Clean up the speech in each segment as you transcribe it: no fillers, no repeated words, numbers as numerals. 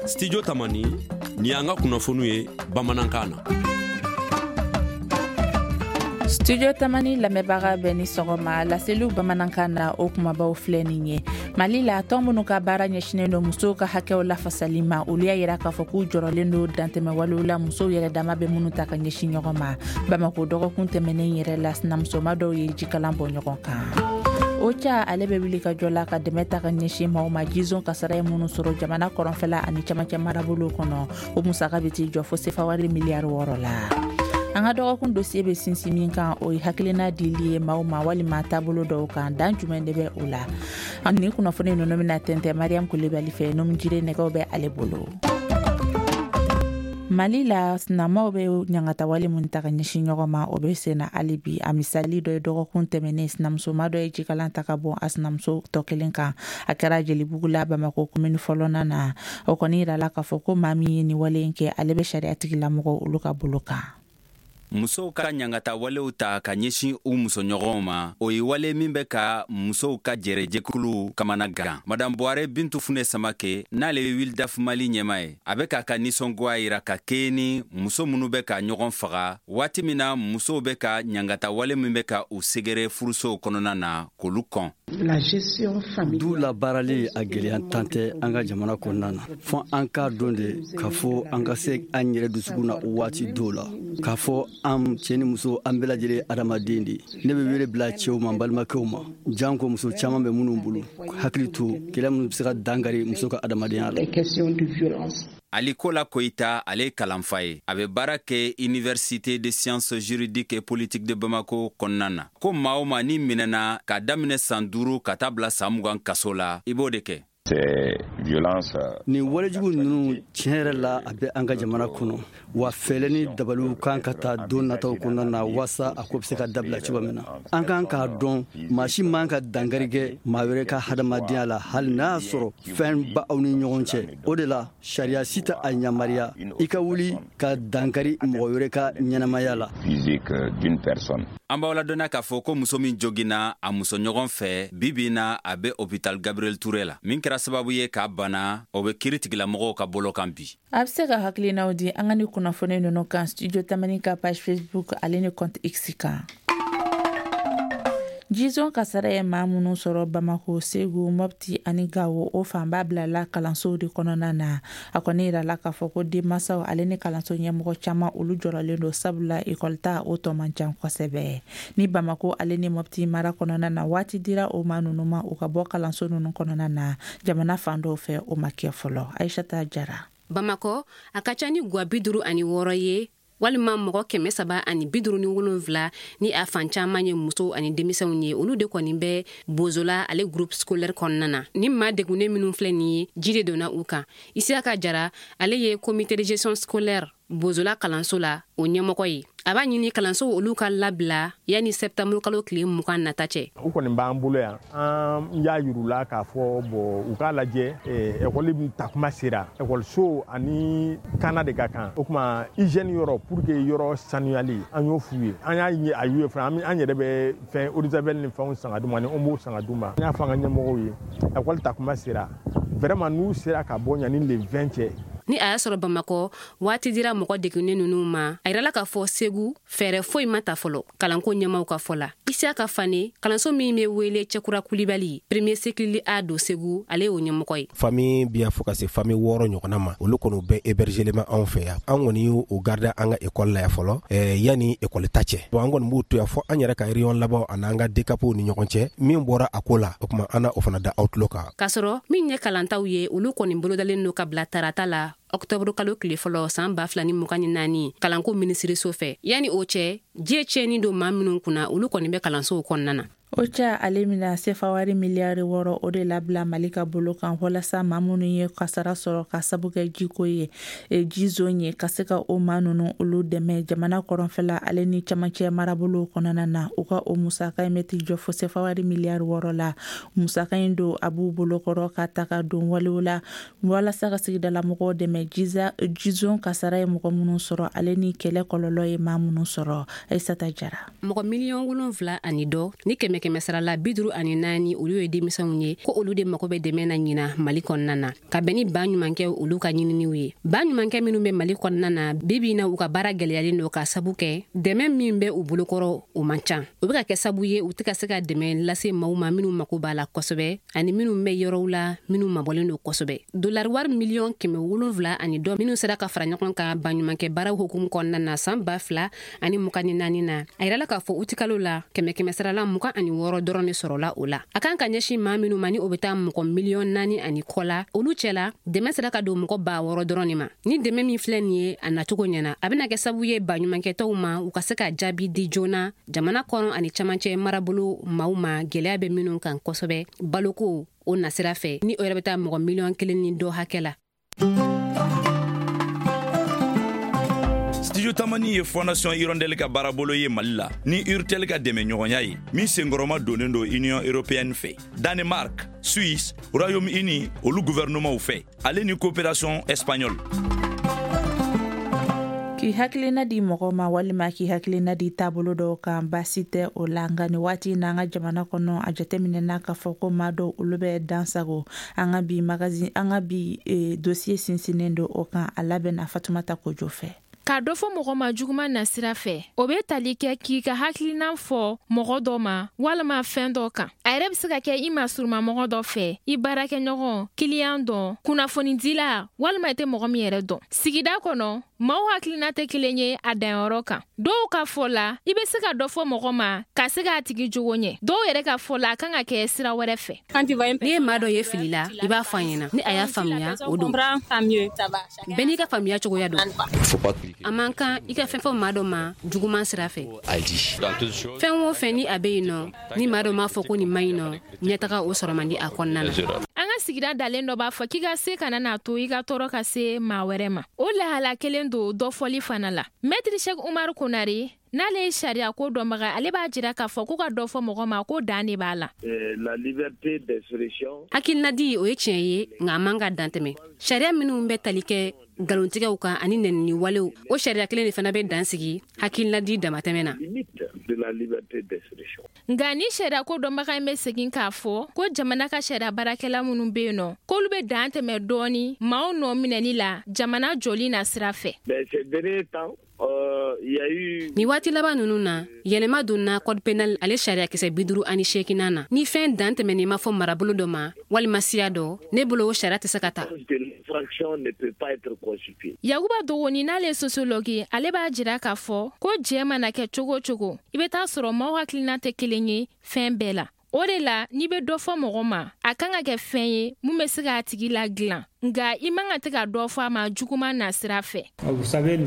Studio Tamani ni an ka kunnafoniw ye bamanankan na. Studio Tamani lamɛnbaga bɛɛ ni sɔgɔma laseliw bamanankan na o kumabaw filɛ nin ye. Mali la tɔn minnu ka baara ɲɛsinnen don musow ka hakɛw lafasali ma olu y'a yira k'a fɔ k'u jɔrɔlen don dantɛmɛwalew la musow yɛrɛ dama bɛ minnu ta ka ɲɛsin ɲɔgɔn ma. Bamako dɔgɔkun tɛmɛnen yɛrɛ la sinamusoma dɔw ye jikalan bɔ ɲɔgɔn kan. Ocha ale bɛ wuli ka jɔ la ka dɛmɛ ta ka ɲɛsin maaw ma jizon kasara ye minnu sɔrɔ jamana kɔrɔnfɛla ani camancɛ marabolo kɔnɔ o musaka bɛ t'i jɔ fo sefawari miliyari 6 la. An ka dɔgɔkun dossier bɛ sinsin min kan o ye hakilina dili ye maaw ma walima taabolo dɔw kan dan jumɛn de bɛ o la. Ni kunnafoni ninnu bɛna tɛntɛn Mariam Kulibali fɛ nomjire nɛgɛw bɛ ale bolo. Mali la sinamaw bɛ ɲangata wale mun ta ka ɲɛsin ɲɔgɔn ma o bɛ sen na hali bi a misali dɔ ye dɔgɔkun tɛmɛnen sinamusoma dɔ ye jikalan ta ka bɔ a sinamuso tɔ kelen kan a kɛra Jelibugu la Bamako commune fɔlɔnan na o kɔni yirala k'a fɔ ko maa min ye nin wale in kɛ ale bɛ sariya tigilamɔgɔw olu ka bolo kan. Musow ka ɲangata walew ta ka ɲɛsin u musoɲɔgɔnw ma o ye wale min bɛ ka musow ka jɛrɛjɛkulu kamana gan. Madame Boire Bintu Fune Samake n'ale ye Wildaf Mali ɲɛma ye a bɛ ka nisɔngoya yira ka kɛ ni muso minnu bɛ ka ɲɔgɔn faga waati min na musow bɛ ka ɲangata wale min bɛ ka u segere furusow kɔnɔna na k'olu kɔn. Du la baarali a gɛlɛya tan tɛ an ka jamana kɔnɔna na fɔ an ka don de k'a fɔ an ka se an yɛrɛ dusukun na waati dɔw la k'a fɔ an cɛ ni muso an bɛɛ lajɛlen adamaden de ne bɛ wele bila cɛw ma balimakɛw ma janko muso caman bɛ minnu bolo hakili to kɛlɛ minnu bɛ se ka dankari muso ka adamadenya la. Alikola Koita ale kalanfa ye a bɛ baara kɛ Université de Sciences Juridiques et Politiques de Bamako kɔnɔna na ko maa o maa ni minɛna ka daminɛ san 5 ka taa bila san 20 kaso la i b'o de kɛ. Ni walejugu ninnu tiɲɛ yɛrɛ la a bɛ an ka jamana kɔnɔ wa fɛlɛ ni dabaliw kan ka taa don nataw kɔnɔna na wasa a ko bɛ se ka dabila cogo min na an kan k'a dɔn maa si man ka dankari kɛ maa wɛrɛ ka hadamadenya la hali n'a y'a sɔrɔ fɛn ba aw ni ɲɔgɔn cɛ o de la sariya si tɛ a yamaruya i ka wuli ka dankari mɔgɔ wɛrɛ ka ɲɛnamaya la. An b'aw ladɔnniya k'a fɔ ko muso min joginna a musoɲɔgɔn fɛ bi na a bɛ hôpital Gabriel Touré la min kɛra sababu ye k'a bana o bɛ kiiri tigilamɔgɔw ka bolo kan bi. A bɛ se ka hakilinaw di an ka ni kunnafoni ninnu kan Studio Tamani ka page Facebook ale ni compte X kan. Jizon kasara ye maa minnu sɔrɔ Bamako, Segu, Mopti ani Gawo o fanba bilala kalansow de kɔnɔna na a kɔni yirala k'a fɔ ko denmansaw ale ni kalanso ɲɛmɔgɔ caman olu jɔrɔlen don sabula école ta o tɔ man ca kosɛbɛ ni Bamako ale ni Mopti mara kɔnɔna na waati dira o maa ninnu ma u ka bɔ kalanso ninnu kɔnɔna na jamana fan dɔw fɛ o ma kɛ fɔlɔ. Aïssata Jara. Bamako a ka ca ni gwa 56 ye walima mɔgɔ 357 ni a fan caman ye muso ani denmisɛnw ye olu de kɔni bɛ Bozola ale groupe scolaire kɔnɔna na ni maa degunnen minnu filɛ nin ye ji de donna u kan. Isiaka Jara ale ye comité de gestion scolaire Bozola kalanso la o ɲɛmɔgɔ ye a b'a ɲini kalanso olu ka labila yani septembre kalo tile 20 nata cɛ. U kɔni b'an bolo yan an y'a yirula k'a fɔ bon u k'a lajɛ école min takuma sera écoleso ani kana de ka kan o kuma hygiène yɔrɔ pour que yɔrɔ sanuyali an y'o f'u ye an y'a ye a y'u fana an yɛrɛ bɛ fɛn eau de javel ni fɛnw san ka d'u ma ni omo san ka d'u ma an y'a fɔ an ka ɲɛmɔgɔw ye école takuma sera vraiment n'u sera ka bɔ ɲani le 20 cɛ. Ni a y'a sɔrɔ Bamako waati dira mɔgɔ degunnen ninnu ma a yirala k'a fɔ Segu fɛɛrɛ foyi ma ta fɔlɔ kalanko ɲɛmaw ka fɔ la. Isiaka Fane kalanso min bɛ wele Cɛkura Kulibali premier cycle A do Segu ale y'o ɲɛmɔgɔ ye. Famille bi fo ka se famille 6 ɲɔgɔnna ma olu kɔni bɛ hébergement anw fɛ yan an kɔni y'o garder an ka école la fɔlɔ yani école ta cɛ bon an kɔni b'u to yan fɔ an yɛrɛ ka réunion laban ani an ka décapo ni ɲɔgɔn cɛ min bɔra a ko la o kuma ana o fana da outlook kan. K'a sɔrɔ min ye kalantaw ye olu kɔni bolodalen no ka bila tarata la octobre kalo tile fɔlɔ san 2024 kalanko minisiriso fɛ yani o cɛ diɲɛ cɛni don maa minnu kunna olu kɔni bɛ kalansow kɔnɔna na. Ocha ale mina sefawari miliyari 6 o de labila Mali ka bolo kan walasa maa minnu ye kasara sɔrɔ ka sabu kɛ jiko ye jizon ye ka se ka o maa ninnu olu dɛmɛ jamana kɔrɔnfɛla ale ni camancɛ marabolo kɔnɔna na u ka o musaka in bɛ ti jɔ fo sefawari miliyari 6 la musaka in don a b'u bolo kɔrɔ ka ta ka don walew la walasa ka sigidala mɔgɔw dɛmɛ jizon kasara ye mɔgɔ minnu sɔrɔ ale ni kɛlɛ kɔlɔlɔ ye maa minnu sɔrɔ. Aïssata Jara. Mɔgɔ 7 miliyɔn ni 100 kɛmɛ sara la 54 olu ye denmisɛnw ye ko olu de mako bɛ dɛmɛ na ɲina Mali kɔnɔna na ka bɛn ni ba ɲumankɛ olu ka ɲininiw ye. Ba ɲumankɛ minnu bɛ Mali kɔnɔna na bibi na u ka baara gɛlɛyalen don ka sabu kɛ dɛmɛ min bɛ u bolokɔrɔ o man ca. O bɛ ka kɛ sabu ye u tɛ ka se ka dɛmɛ lase maaw ma minnu mako b'a la kosɛbɛ ani minnu bɛ yɔrɔw la minnu mabɔlen don kosɛbɛ. Dollar wari miliyɔn 7 ani dɔ minnu sera ka fara ɲɔgɔn kan ba ɲumankɛ baaraw hukumu kɔnɔna na san 2024 na. A yirala k'a fɔ u tɛ kalo la kɛmɛ sarala 26 dɔrɔn de sɔrɔla o la. A kan ka ɲɛsin maa minnu ma ni o bɛ taa mɔgɔ miliyɔn 4 ani kɔ la olu cɛla dɛmɛ sera ka don mɔgɔ 600 dɔrɔn de ma. Ni dɛmɛ min filɛ nin ye a nacogo ɲɛna a bɛna kɛ sabu ye ba ɲumankɛtɔw ma u ka se ka jaabi di joona jamana kɔnɔ ani camancɛ marabolo maaw ma gɛlɛya bɛ minnu kan kosɛbɛ baloko o nasira fɛ ni o yɛrɛ bɛ taa mɔgɔ miliyɔn 1 ni dɔ hakɛ la. Studio Tamani ye Fondation Hirondelle ka baarabolo ye Mali la ni Urtel ka dɛmɛ ɲɔgɔnya ye min senkɔrɔma donnen do Union Européenne fɛ. Danemark, Suisse, Royaume-Uni olu gouvernement fɛ ale ni coopération espagnole. K'i hakilina di mɔgɔ ma walima k'i hakilina di taabolo dɔw kan baasi tɛ o la nka ni waati n'an ka jamana kɔnɔ a jateminɛna k'a fɔ ko maa dɔw olu bɛ dansago an ka bi dossier sinsinnen do o kan a labɛnna Fatumata Kojo fɛ. Ka dɔ fɔ mɔgɔ ma juguman na sira fɛ o bɛ tali kɛ k'i ka hakilina fɔ mɔgɔ dɔ ma walima fɛn dɔ kan a yɛrɛ bɛ se ka kɛ i ma suruma mɔgɔ dɔ fɛ i baarakɛɲɔgɔn kiliyan dɔn kunnafoni dila walima i tɛ mɔgɔ min yɛrɛ dɔn sigida kɔnɔ maaw hakilina tɛ kelen ye a danyɔrɔ kan dɔw ka fɔ la i bɛ se ka dɔ fɔ mɔgɔ ma ka se k'a tigi jogo ɲɛ dɔw yɛrɛ ka fɔ la a kan ka kɛ sira wɛrɛ fɛ n'i ye maa dɔ ye fili la i b'a fɔ a ɲɛna ni a y'a faamuya o don bɛɛ n'i ka faamuya cogoya don a man kan i ka fɛn fɔ maa dɔ ma juguman sira fɛ fɛn o fɛn ni a bɛ yen nɔ ni maa dɔ m'a fɔ ko nin man ɲi nɔ ɲɛtaga o sɔrɔ man di a kɔnɔna na. An ka sigida dalen dɔ b'a fɔ k'i ka se kana n'a to i ka tɔɔrɔ ka se maa wɛrɛ ma o lahala kelen don dɔ fɔli fana la. Maître Cheikh Umar Konare n'ale ye sariya ko dɔnbaga ale b'a jira k'a fɔ ko ka dɔ fɔ mɔgɔ ma ko dan de b'a la. La liberté d'expression hakilinadi o ye tiɲɛ ye nka a man ka dantɛmɛ sariya minnu bɛ tali kɛ galontigɛw kan ani nɛnini walew o sariya kelen de fana bɛ dan sigi hakilinadi damatɛmɛ na. Nka ni sariya ko dɔnbaga in bɛ segin k'a fɔ ko jamana ka sariya baarakɛla minnu bɛ yen nɔ k'olu bɛ dan tɛmɛ dɔɔni maaw nɔ minɛli la jamana jɔli na sira fɛ. Ni waati laban ninnu na yɛlɛma donna code pénal ale sariya kisɛ 58 na ni fɛn dan tɛmɛnen ma fɔ marabolo dɔ ma walima siya dɔ ne bolo o sariya tɛ se ka ta. Yakuba Dogoni n'ale sociologue ale b'a jira k'a fɔ ko jɛ mana kɛ cogo cogo i bɛ taa sɔrɔ maaw hakilina tɛ kelen ye fɛn bɛɛ la. O de la n'i bɛ dɔ fɔ mɔgɔ ma a kan ka kɛ fɛn ye mun bɛ se k'a tigi la dilan nka i man ka tɛ ka dɔ fɔ a ma juguman na sira fɛ. An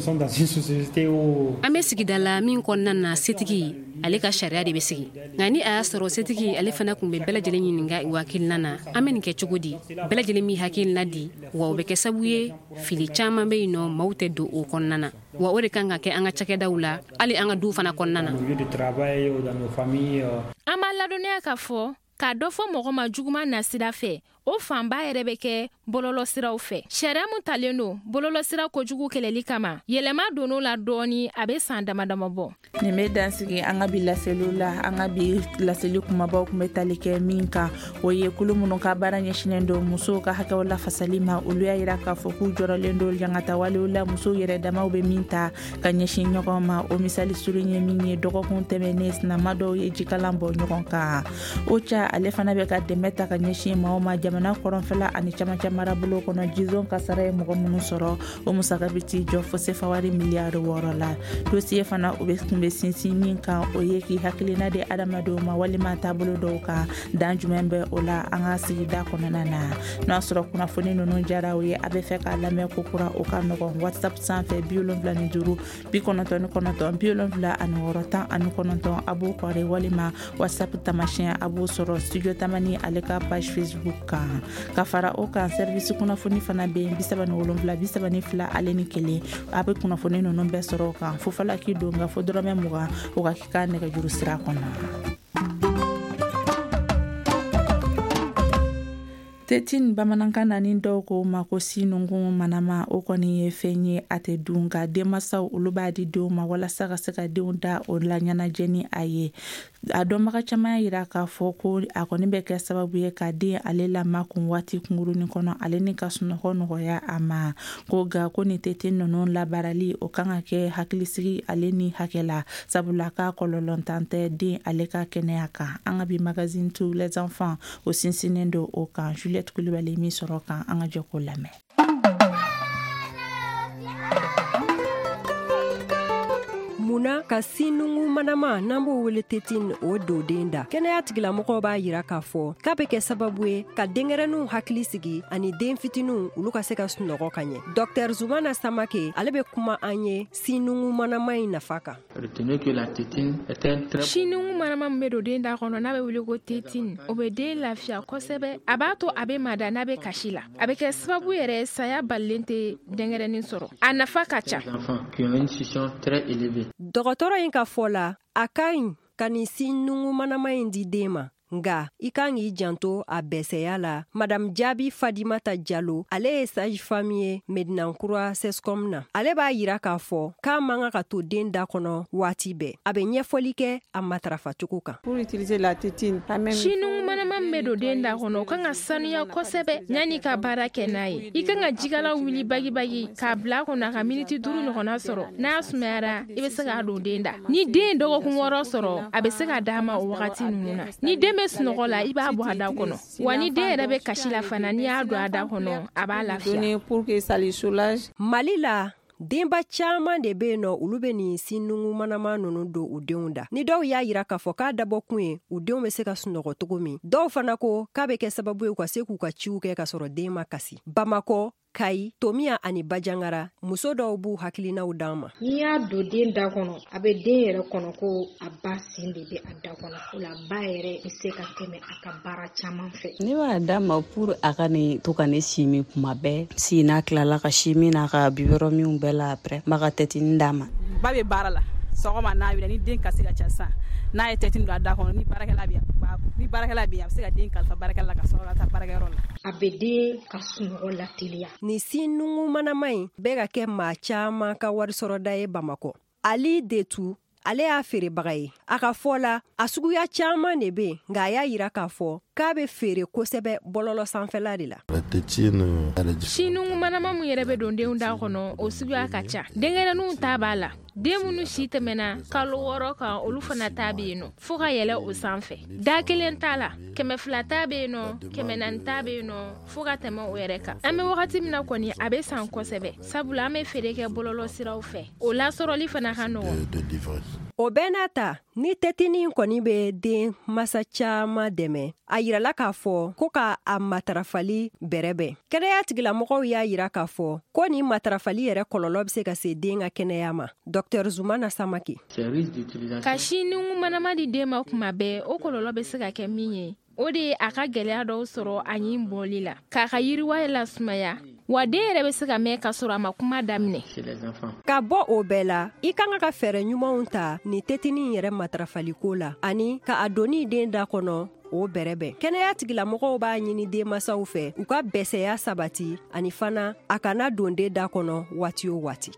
bɛ sigida la min kɔnɔna na setigi ale ka sariya de bɛ sigi nka ni a y'a sɔrɔ setigi ale fana tun bɛ bɛɛ lajɛlen ɲininka u hakilina na an bɛ nin kɛ cogo di bɛɛ lajɛlen min hakilina di wa o bɛ kɛ sabu ye fili caman bɛ yen nɔ maaw tɛ don o kɔnɔna na wa o de kan ka kɛ an ka cakɛdaw la hali an ka du fana kɔnɔna na. An b'a ladɔnniya k'a fɔ k'a dɔ fɔ mɔgɔ ma juguman na sira fɛ o fanba yɛrɛ bɛ kɛ bɔlɔlɔ siraw fɛ. Sariya mun talen don bɔlɔlɔ sira kojugu kɛlɛli kama yɛlɛma donn'o la dɔɔni a bɛ san damadama bɔ. Nin bɛ dansigi an ka bi laseliw la an ka bi laseli kumabaw kun bɛ tali kɛ min kan o ye kulu minnu ka baara ɲɛsinnen don musow ka hakɛw lafasali ma olu y'a yira k'a fɔ k'u jɔrɔlen don yankata walew la musow yɛrɛ damaw bɛ min ta ka ɲɛsin ɲɔgɔn ma o misali surun ye min ye dɔgɔkun tɛmɛnen sinama dɔw ye jikalan bɔ ɲɔgɔn kan o ca ale fana bɛ ka dɛmɛ ta ka ɲɛsin maaw ma jamana kɔrɔnfɛla ani camancɛ marabolo kɔnɔ jizon kasara ye mɔgɔ minnu sɔrɔ o musaka bɛ t'i jɔ fo sefawari miliyari 6 la dossier fana o kun bɛ sinsin min kan o ye k'i hakilina di adamadenw ma walima taabolo dɔw kan dan jumɛn bɛ o la an ka sigida kɔnɔna na n'a sɔrɔ kunnafoni ninnu jara o ye a bɛ fɛ k'a lamɛn kokura o ka nɔgɔn whatsapp sanfɛ 75 99 76 a b'o kɔri walima whatsapp tamasiyɛn a b'o sɔrɔ studio tamani ale ka page facebook kan ka fara o kan service kunnafoni fana bɛ yen 77 ale ni 1 a bɛ kunnafoni ninnu bɛɛ sɔrɔ o kan fo falaki don nka fo dɔrɔmɛ 20 o ka k'i ka nɛgɛjuru sira kɔnɔ. Tetin bamanankan na ni dɔw ko ma ko sinungun manama o kɔni ye fɛn ye a tɛ dun ka denmasaw olu b'a di denw ma walasa ka se ka denw da o la ɲɛnajɛ ni a ye. A dɔnbaga caman yira k'a fɔ ko a kɔni bɛ kɛ sababu ye ka den ale lama kun waati kungurunin kɔnɔ ale ni ka sunɔgɔ nɔgɔya a ma. Ko ga ko ni tetin ninnu labarali o kan ka kɛ hakilisigi ale ni hakɛ la sabula ka kɔlɔlɔntan tɛ den ale ka kɛnɛya kan. An ka bi magazine Tous les enfants o sinsinnen do o kan. Juliette Kulibali mi sɔrɔ kan an ka jɛ ko lamɛn. Muna ka sinungu manama n'an b'o wele tetin o do den da. Kɛnɛya tigilamɔgɔw b'a yira k'a fɔ k'a bɛ kɛ sababu ye ka denkɛrɛninw hakili sigi ani den fitininw olu ka se ka sunɔgɔ ka ɲɛ. Dr Zumana Samake ale bɛ kuma an ye sinungu manama in nafa kan. Sinungu manama min bɛ don den da kɔnɔ n'a bɛ wele ko tetin o bɛ den lafiya kosɛbɛ. A b'a to a bɛ mada n'a bɛ kasi la. A bɛ kɛ sababu yɛrɛ saya balilen tɛ denkɛrɛnin sɔrɔ. A nafa ka ca. Dɔgɔtɔrɔ in ka fɔ la a ka ɲi ka nin sinungu manama in di den ma. Nga i kan k'i janto a bɛsɛya la. Madame Jabi Fadimata Diallo ale ye sage-femme ye Medinankura CESCOM na. Ale b'a yira k'a fɔ k'a man ka to den da kɔnɔ waati bɛɛ. A bɛ ɲɛfɔli kɛ a matarafacogo kan. Pour utiliser la tétine, sinungu manama min bɛ don den da kɔnɔ o kan ka sanuya kosɛbɛ yanni ka baara kɛ n'a ye. I kan ka jikala wuli bagi-bagi k'a bila kɔnɔ ka miniti 5 ɲɔgɔnna sɔrɔ. N'a sumayara i bɛ se k'a don den da. Ni den dɔgɔkun 6 sɔrɔ a bɛ se ka d'a ma o wagati ninnu na. Ni den bɛ sunɔgɔ la i b'a bɔ a da kɔnɔ. Wa ni den yɛrɛ bɛ kasi la fana n'i y'a don a da kɔnɔ a b'a lafiya. pour que ça les soulage. Mali la denba caman de bɛ yen nɔ olu bɛ nin sinungu manama ninnu don u denw da. Ni dɔw y'a yira k'a fɔ k'a dabɔ kun ye u denw bɛ se ka sunɔgɔ cogo min. Dɔw fana ko k'a bɛ kɛ sababu ye u ka se k'u ka ciw kɛ ka sɔrɔ den ma kasi. Bamakɔ, Kayi, Tomiya ani Bajangara muso dɔw b'u hakilinaw d'an ma. N'i y'a don den da kɔnɔ a bɛ den yɛrɛ kɔnɔ ko a ba sin de bɛ a da kɔnɔ. O la ba yɛrɛ bɛ se ka tɛmɛ a ka baara caman fɛ. Ne b'a d'a ma pour a ka ne to ka ne si min kuma bɛɛ si n'a tilala ka si min n'a ka bi yɔrɔ minw bɛɛ la après ma ka tɛtinin d'a ma. Ba bɛ baara la sɔgɔma n'a wili ni den kasi ka ca sisan n'a ye tɛtinin don a da kɔnɔ ni baarakɛla bɛ a bɛ se ka den kalifa baarakɛla ka sɔrɔ ka taa baarakɛyɔrɔ la. A bɛ den ka sunɔgɔ lateliya. Ni sinungu manama in bɛ ka kɛ maa caman ka wari sɔrɔ da ye Bamakɔ. Ali Detu ale y'a feerebaga ye. A ka fɔ la a suguya caman de bɛ yen nka a y'a yira k'a fɔ k'a bɛ feere kosɛbɛ bɔlɔlɔ sanfɛla de la. Sinungu manama min yɛrɛ bɛ don denw da kɔnɔ o suguya ka ca. Denkɛrɛninw ta b'a la. Den minnu si tɛmɛna kalo 6 kan olu fana ta bɛ yen nɔ fo ka yɛlɛ o sanfɛ. Da kelen t'a la 200 ta bɛ yen nɔ 400 ta bɛ yen nɔ fo ka tɛmɛ o yɛrɛ kan. An bɛ wagati min na kɔni a bɛ san kosɛbɛ sabula an bɛ feere kɛ bɔlɔlɔ siraw fɛ. O lasɔrɔli fana ka nɔgɔ. O bɛɛ n'a ta ni tɛtinin kɔni bɛ den masa caman dɛmɛ a yirala k'a fɔ ko ka a matarafali bɛrɛbɛn. Kɛnɛya tigilamɔgɔw y'a yira k'a fɔ ko ni matarafali yɛrɛ kɔlɔlɔ bɛ se ka se den ka kɛnɛya ma. Dr Zumana Samake. Ka sinungu manama di den ma kuma bɛɛ o kɔlɔlɔ bɛ se ka kɛ min ye o de ye a ka gɛlɛya dɔw sɔrɔ a ɲin bɔli la k'a ka yiriwa lasumaya wa den yɛrɛ bɛ se ka mɛn ka sɔrɔ a ma kuma daminɛ. Ka bɔ o bɛɛ la i kan ka fɛɛrɛ ɲumanw ta ni tɛtinin yɛrɛ matarafaliko la ani ka a donni den da kɔnɔ o bɛrɛbɛn. Kɛnɛya tigilamɔgɔw b'a ɲini denmasaw fɛ u ka bɛsɛya sabati ani fana a kana don den da kɔnɔ waati o waati.